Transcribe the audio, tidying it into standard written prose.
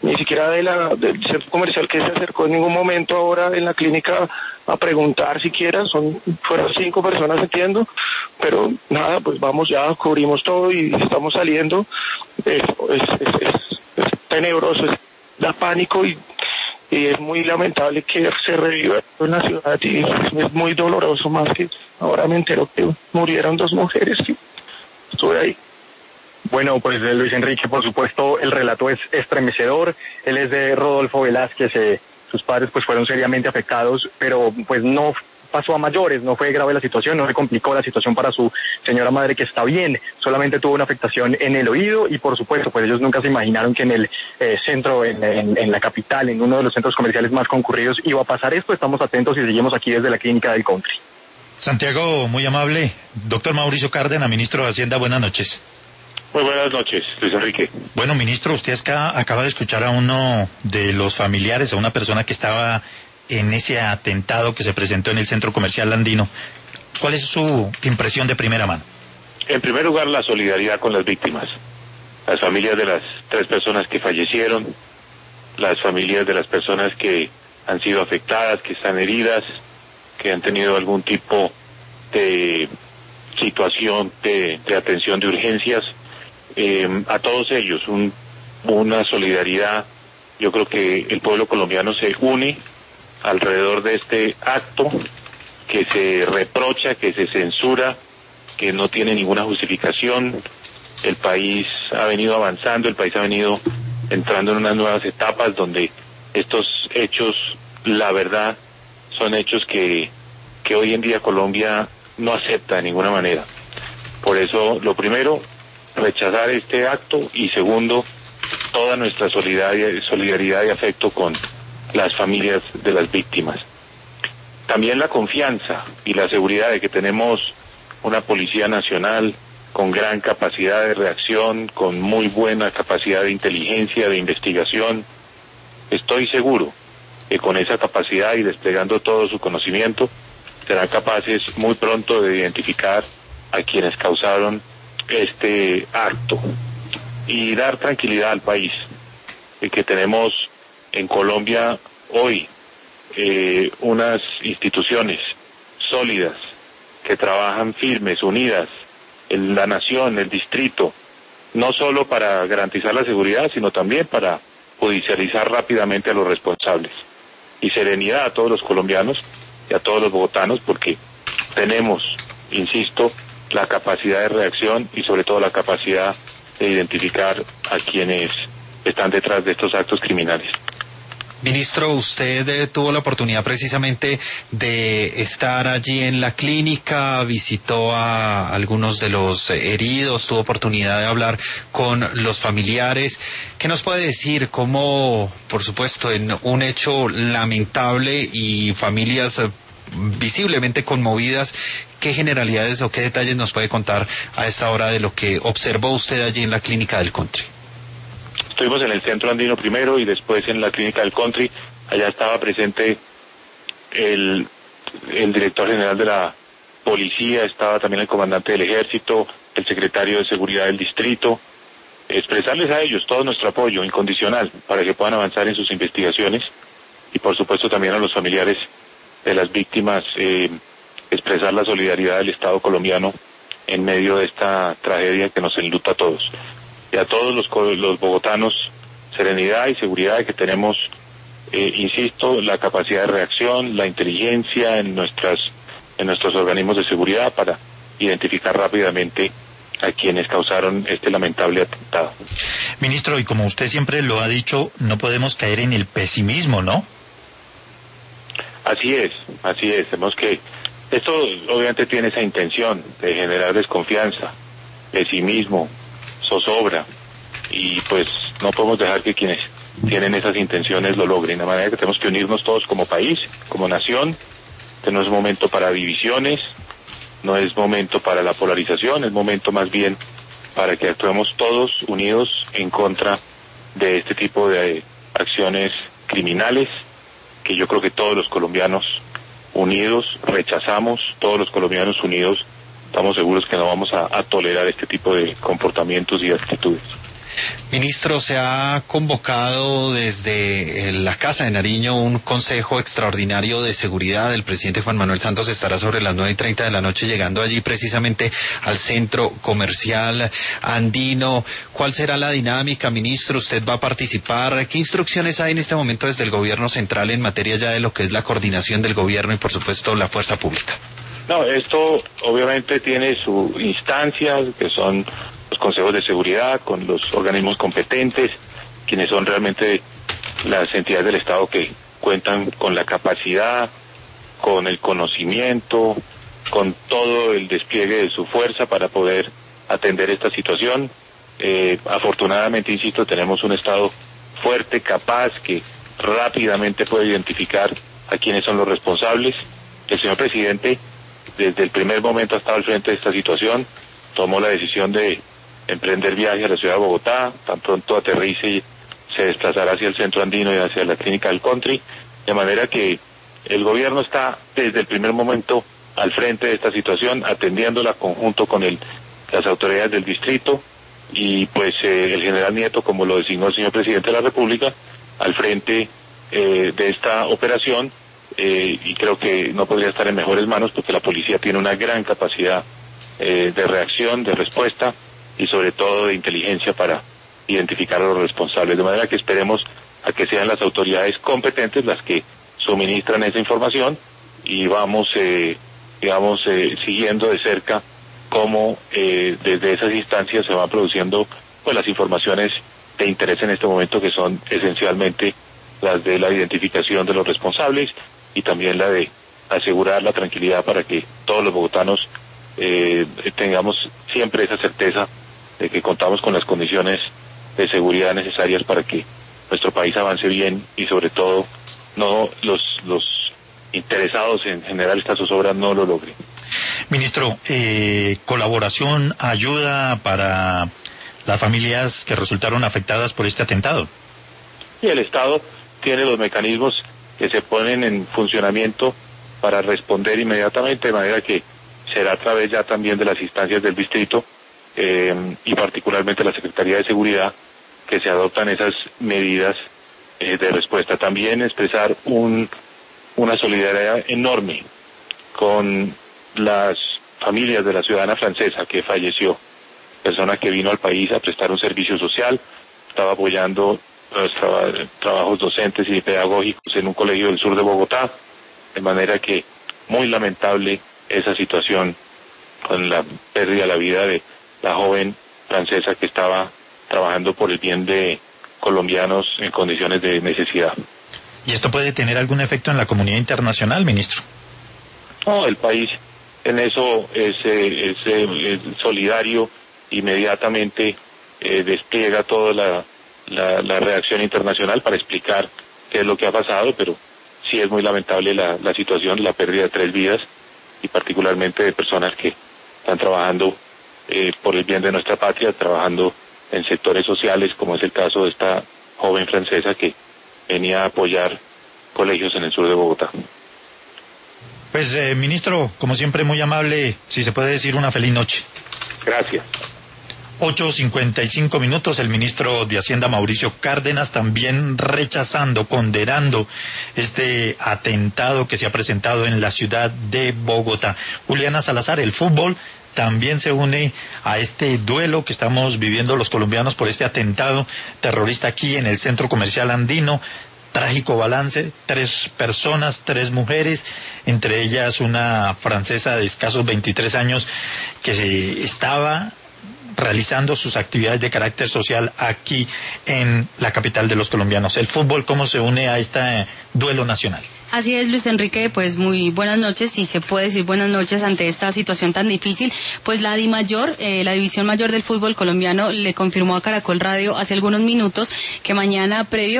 ni siquiera del centro comercial que se acercó en ningún momento ahora en la clínica a preguntar siquiera, fueron 5 personas entiendo, pero nada, pues vamos ya, cubrimos todo y estamos saliendo. Es tenebroso, da pánico y es muy lamentable que se reviva en la ciudad y es muy doloroso, más que ahora me entero que murieron 2 mujeres que estuve ahí. Bueno, pues Luis Enrique, por supuesto, el relato es estremecedor. Él es de Rodolfo Velázquez, sus padres pues fueron seriamente afectados, pero pues no pasó a mayores, no fue grave la situación, no se complicó la situación para su señora madre, que está bien, solamente tuvo una afectación en el oído y por supuesto pues ellos nunca se imaginaron que en el centro, en la capital, en uno de los centros comerciales más concurridos iba a pasar esto. Estamos atentos y seguimos aquí desde la clínica del Country. Santiago, muy amable. Doctor Mauricio Cárdenas, ministro de Hacienda, buenas noches. Muy buenas noches, Luis Enrique. Bueno, ministro, usted acaba de escuchar a uno de los familiares, a una persona que estaba en ese atentado que se presentó en el centro comercial andino. ¿Cuál es su impresión de primera mano? En primer lugar, la solidaridad con las víctimas, las familias de las 3 personas que fallecieron, las familias de las personas que han sido afectadas, que están heridas, que han tenido algún tipo de situación de atención de urgencias. A todos ellos una solidaridad. Yo creo que el pueblo colombiano se une alrededor de este acto que se reprocha, que se censura, que no tiene ninguna justificación. El país ha venido avanzando, el país ha venido entrando en unas nuevas etapas donde estos hechos, la verdad, son hechos que hoy en día Colombia no acepta de ninguna manera. Por eso, lo primero, rechazar este acto, y segundo, toda nuestra solidaridad y afecto con las familias de las víctimas. También la confianza y la seguridad de que tenemos una Policía Nacional con gran capacidad de reacción, con muy buena capacidad de inteligencia, de investigación. Estoy seguro que con esa capacidad y desplegando todo su conocimiento, serán capaces muy pronto de identificar a quienes causaron este acto y dar tranquilidad al país, que tenemos en Colombia hoy unas instituciones sólidas que trabajan firmes, unidas, en la nación, el distrito, no solo para garantizar la seguridad, sino también para judicializar rápidamente a los responsables. Y serenidad a todos los colombianos y a todos los bogotanos, porque tenemos, insisto, la capacidad de reacción y sobre todo la capacidad de identificar a quienes están detrás de estos actos criminales. Ministro, usted tuvo la oportunidad precisamente de estar allí en la clínica, visitó a algunos de los heridos, tuvo oportunidad de hablar con los familiares. ¿Qué nos puede decir? Cómo, por supuesto, en un hecho lamentable y familias visiblemente conmovidas, ¿qué generalidades o qué detalles nos puede contar a esta hora de lo que observó usted allí en la clínica del Country? Estuvimos en el centro andino primero y después en la clínica del Country. Allá estaba presente el director general de la policía, estaba también el comandante del ejército, el secretario de seguridad del distrito. Expresarles a ellos todo nuestro apoyo incondicional para que puedan avanzar en sus investigaciones, y por supuesto también a los familiares de las víctimas, expresar la solidaridad del Estado colombiano en medio de esta tragedia que nos enluta a todos. Y a todos los bogotanos, serenidad y seguridad de que tenemos, insisto, la capacidad de reacción, la inteligencia en nuestros organismos de seguridad para identificar rápidamente a quienes causaron este lamentable atentado. Ministro, y como usted siempre lo ha dicho, no podemos caer en el pesimismo, ¿no? Así es. Tenemos que... Esto obviamente tiene esa intención de generar desconfianza, pesimismo, zozobra, y pues no podemos dejar que quienes tienen esas intenciones lo logren, de manera que tenemos que unirnos todos como país, como nación. Este no es momento para divisiones, no es momento para la polarización, es momento más bien para que actuemos todos unidos en contra de este tipo de acciones criminales, que yo creo que todos los colombianos unidos rechazamos, todos los colombianos unidos estamos seguros que no vamos a tolerar este tipo de comportamientos y actitudes. Ministro, se ha convocado desde la Casa de Nariño un consejo extraordinario de seguridad. El presidente Juan Manuel Santos estará sobre las 9:30 de la noche llegando allí precisamente al centro comercial andino. ¿Cuál será la dinámica, ministro? ¿Usted va a participar? ¿Qué instrucciones hay en este momento desde el gobierno central en materia ya de lo que es la coordinación del gobierno y por supuesto la fuerza pública? No, esto obviamente tiene sus instancias, que son los consejos de seguridad, con los organismos competentes, quienes son realmente las entidades del Estado que cuentan con la capacidad, con el conocimiento, con todo el despliegue de su fuerza para poder atender esta situación. Afortunadamente, insisto, tenemos un Estado fuerte, capaz, que rápidamente puede identificar a quienes son los responsables. El señor presidente, desde el primer momento ha estado al frente de esta situación, tomó la decisión de emprender viaje a la ciudad de Bogotá, tan pronto aterrice se desplazará hacia el centro andino y hacia la clínica del country, de manera que el gobierno está desde el primer momento al frente de esta situación, atendiéndola conjunto con las autoridades del distrito y pues el general Nieto, como lo designó el señor presidente de la República, al frente de esta operación, y creo que no podría estar en mejores manos porque la policía tiene una gran capacidad de reacción, de respuesta y sobre todo de inteligencia para identificar a los responsables, de manera que esperemos a que sean las autoridades competentes las que suministran esa información y vamos siguiendo de cerca cómo desde esas instancias se van produciendo pues las informaciones de interés en este momento, que son esencialmente las de la identificación de los responsables y también la de asegurar la tranquilidad para que todos los bogotanos tengamos siempre esa certeza de que contamos con las condiciones de seguridad necesarias para que nuestro país avance bien y sobre todo no los interesados en generar estas zozobras no lo logren. Ministro, colaboración, ayuda para las familias que resultaron afectadas por este atentado. Y el Estado tiene los mecanismos que se ponen en funcionamiento para responder inmediatamente, de manera que será a través ya también de las instancias del distrito y particularmente la Secretaría de Seguridad que se adoptan esas medidas de respuesta. También expresar una solidaridad enorme con las familias de la ciudadana francesa que falleció, persona que vino al país a prestar un servicio social, estaba apoyando los trabajos docentes y pedagógicos en un colegio del sur de Bogotá, de manera que muy lamentable esa situación con la pérdida de la vida de la joven francesa que estaba trabajando por el bien de colombianos en condiciones de necesidad. ¿Y esto puede tener algún efecto en la comunidad internacional, ministro? No, el país en eso es solidario, inmediatamente despliega toda la reacción internacional para explicar qué es lo que ha pasado, pero sí es muy lamentable la situación, la pérdida de 3 vidas y particularmente de personas que están trabajando por el bien de nuestra patria, trabajando en sectores sociales, como es el caso de esta joven francesa que venía a apoyar colegios en el sur de Bogotá. Pues, ministro, como siempre, muy amable, si se puede decir una feliz noche. Gracias. 8:55, el ministro de Hacienda, Mauricio Cárdenas, también rechazando, condenando este atentado que se ha presentado en la ciudad de Bogotá. Juliana Salazar, el fútbol también se une a este duelo que estamos viviendo los colombianos por este atentado terrorista aquí en el centro comercial andino. Trágico balance, 3 personas, 3 mujeres, entre ellas una francesa de escasos 23 años que estaba realizando sus actividades de carácter social aquí en la capital de los colombianos. El fútbol, ¿cómo se une a este duelo nacional? Así es, Luis Enrique, pues muy buenas noches, si se puede decir buenas noches ante esta situación tan difícil. Pues la DIMAYOR, la División Mayor del Fútbol Colombiano, le confirmó a Caracol Radio hace algunos minutos que mañana, previo